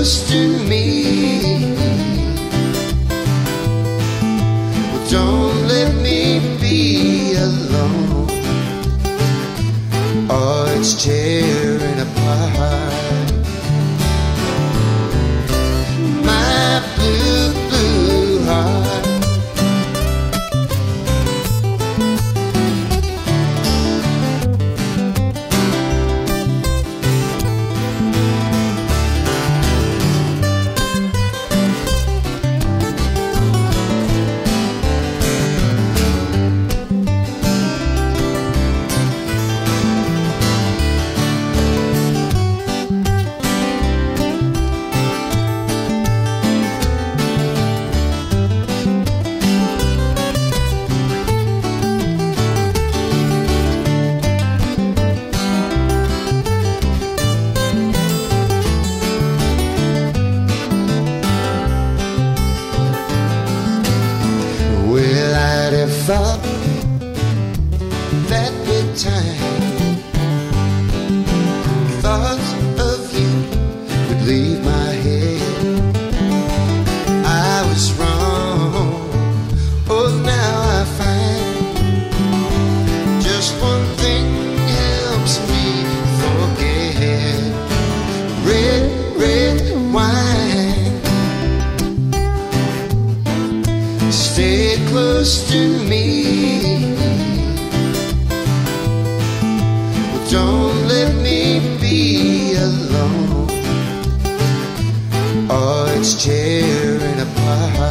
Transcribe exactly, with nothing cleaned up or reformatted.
close to me. Well, don't let me be alone, or it's tearing apart my blue, blue heart. Thought that with time thoughts of you would leave my head. I was wrong, oh now I find just one thing helps me forget. Red, red wine, stay close to me. Well, don't let me be alone, or it's tearing apart